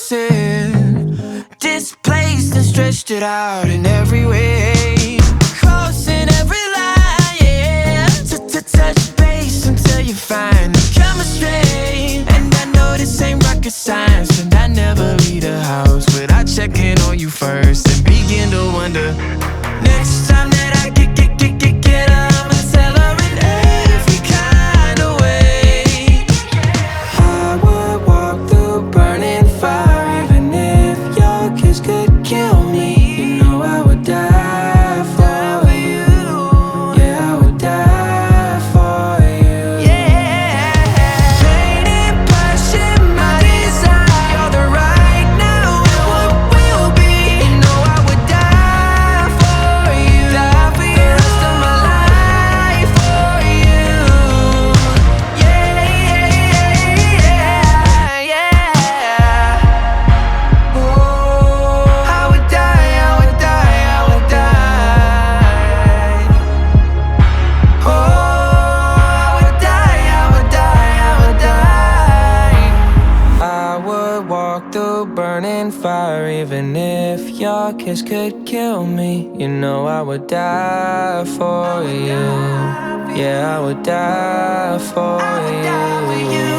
dancing, displaced and stretched it out in every way, crossing every line, yeah, to touch base until you find the chemistry. And I know this ain't rocket science, and I never leave the house without checking on you first and begin to wonder, next time that I get up, I'ma tell her in every kind of way. I would walk through burning fire, even if your kiss could kill me. You know I would die for you. Yeah, I would die for you. Yeah, painted passion, my desire. You're the right now and what will be. You know I would die for you. Die for you. The rest of my life for you. Yeah, yeah, yeah. Oh, I would die, I would die, I would die. Oh, I would die, I would die, I would die. I would walk through burning fire, even if your kiss could kill me. You know I would die for you. Yeah, I would die for you.